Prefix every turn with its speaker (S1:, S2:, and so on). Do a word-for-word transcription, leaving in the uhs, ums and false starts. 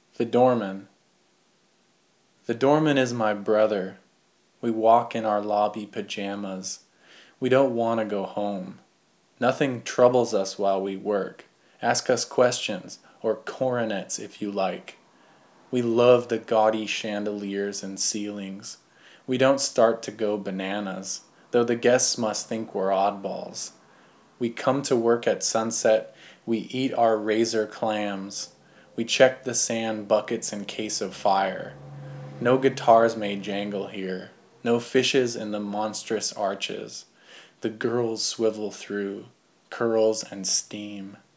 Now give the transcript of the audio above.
S1: The doorman. The doorman is my brother. We walk in our lobby pajamas. We don't want to go home. Nothing troubles us while we work. Ask us questions, or coronets if you like. We love the gaudy chandeliers and ceilings. We don't start to go bananas, though the guests must think we're oddballs. We come to work at sunset. We eat our razor clams. We check the sand buckets in case of fire. No guitars may jangle here. No fishes in the monstrous arches. The girls swivel through, curls and steam.